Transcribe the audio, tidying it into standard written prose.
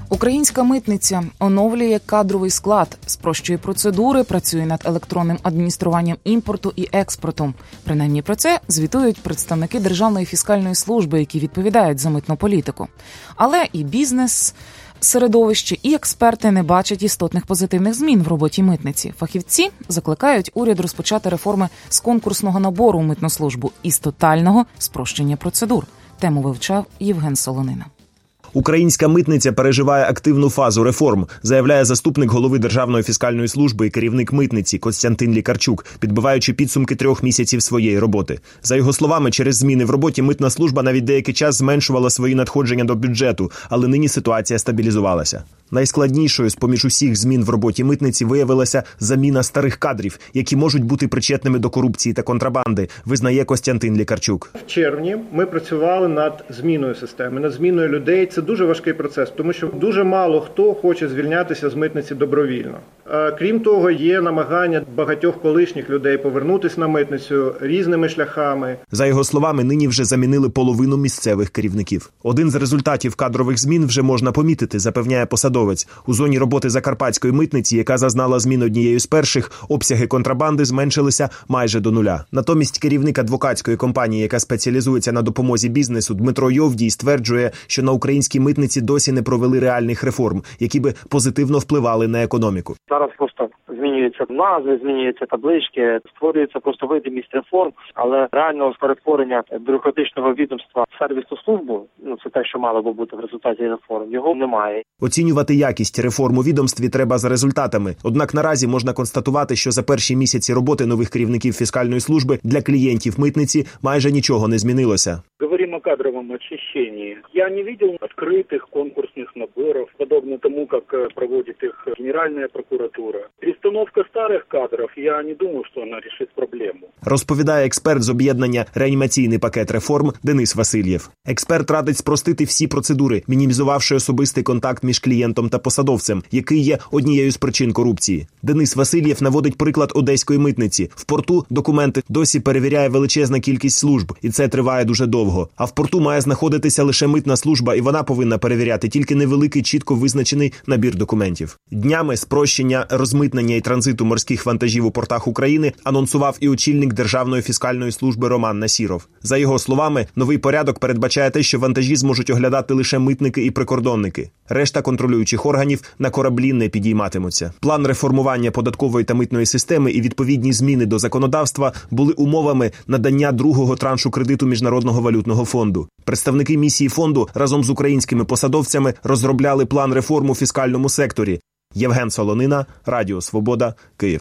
Українська митниця оновлює кадровий склад, спрощує процедури, працює над електронним адмініструванням імпорту і експорту. Принаймні про це звітують представники Державної фіскальної служби, які відповідають за митну політику. Але і бізнес, середовище, і експерти не бачать істотних позитивних змін в роботі митниці. Фахівці закликають уряд розпочати реформи з конкурсного набору у митну службу і з тотального спрощення процедур. Тему вивчав Євген Солонина. Українська митниця переживає активну фазу реформ, заявляє заступник голови Державної фіскальної служби і керівник митниці Костянтин Лікарчук, підбиваючи підсумки 3 місяців своєї роботи. За його словами, через зміни в роботі митна служба навіть деякий час зменшувала свої надходження до бюджету, але нині ситуація стабілізувалася. Найскладнішою з-поміж усіх змін в роботі митниці виявилася заміна старих кадрів, які можуть бути причетними до корупції та контрабанди, визнає Костянтин Лікарчук. В червні ми працювали над зміною системи, над зміною людей. Це дуже важкий процес, тому що дуже мало хто хоче звільнятися з митниці добровільно. Крім того, є намагання багатьох колишніх людей повернутися на митницю різними шляхами. За його словами, нині вже замінили половину місцевих керівників. Один з результатів кадрових змін вже можна помітити, запевняє посадовець. У зоні роботи Закарпатської митниці, яка зазнала змін однією з перших, обсяги контрабанди зменшилися майже до нуля. Натомість керівник адвокатської компанії, яка спеціалізується на допомозі бізнесу, Дмитро Йовдій стверджує, що на українській митниці досі не провели реальних реформ, які би позитивно впливали на економіку. Зараз просто змінюються назви, змінюються таблички, створюється просто видимість реформ, але реального перетворення бюрократичного відомства в сервісну службу, це те, що мало би бути в результаті реформ, його немає. Оцінювати якість реформ у відомстві треба за результатами. Однак наразі можна констатувати, що за перші місяці роботи нових керівників фіскальної служби для клієнтів митниці майже нічого не змінилося. Говорим о кадровом очищении. Я не видел открытых конкурсных наборов, подобно тому, как проводит их Генеральная прокуратура. Перестановка старых кадров, я не думаю, что она решит проблему. Розповідає експерт з об'єднання «Реанімаційний пакет реформ» Денис Васильєв. Експерт радить спростити всі процедури, мінімізувавши особистий контакт між клієнтом та посадовцем, який є однією з причин корупції. Денис Васильєв наводить приклад одеської митниці. В порту документи досі перевіряє величезна кількість служб, і це триває дуже довго. А в порту має знаходитися лише митна служба, і вона повинна перевіряти тільки невеликий, чітко визначений набір документів. Днями спрощення розмитнення і транзиту морських вантажів у портах України анонсував і очільник Державної фіскальної служби Роман Насіров. За його словами, новий порядок передбачає те, що вантажі зможуть оглядати лише митники і прикордонники. Решта контролюючих органів на кораблі не підійматимуться. План реформування податкової та митної системи і відповідні зміни до законодавства були умовами надання другого траншу кредиту Міжнародного валютного фонду. Представники місії фонду разом з українськими посадовцями розробляли план реформ у фіскальному секторі. Євген Солонина, Радіо Свобода, Київ.